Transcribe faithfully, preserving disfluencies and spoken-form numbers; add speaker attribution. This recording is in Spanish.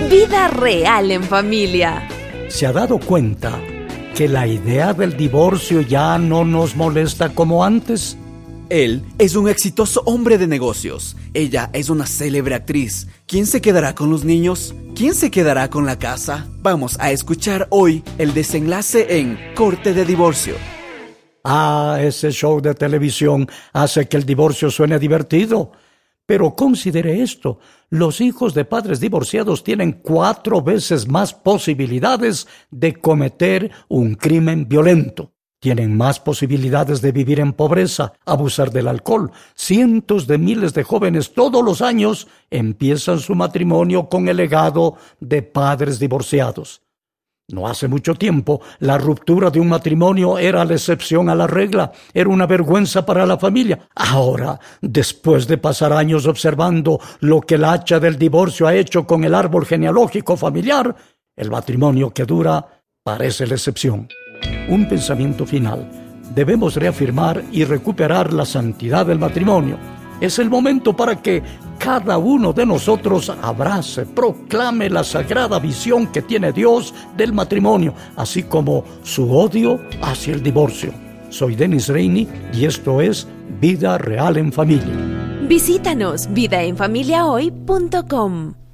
Speaker 1: Vida real en familia.
Speaker 2: ¿Se ha dado cuenta que la idea del divorcio ya no nos molesta como antes?
Speaker 3: Él es un exitoso hombre de negocios. Ella es una célebre actriz. ¿Quién se quedará con los niños? ¿Quién se quedará con la casa? Vamos a escuchar hoy el desenlace en Corte de Divorcio.
Speaker 2: Ah, ese show de televisión hace que el divorcio suene divertido. Pero considere esto, los hijos de padres divorciados tienen cuatro veces más posibilidades de cometer un crimen violento. Tienen más posibilidades de vivir en pobreza, abusar del alcohol. Cientos de miles de jóvenes todos los años empiezan su matrimonio con el legado de padres divorciados. No hace mucho tiempo, la ruptura de un matrimonio era la excepción a la regla, era una vergüenza para la familia. Ahora, después de pasar años observando lo que el hacha del divorcio ha hecho con el árbol genealógico familiar, el matrimonio que dura parece la excepción. Un pensamiento final. Debemos reafirmar y recuperar la santidad del matrimonio. Es el momento para que cada uno de nosotros abrace, proclame la sagrada visión que tiene Dios del matrimonio, así como su odio hacia el divorcio. Soy Dennis Reini y esto es Vida Real en Familia.
Speaker 1: Visítanos vida en familia hoy punto com.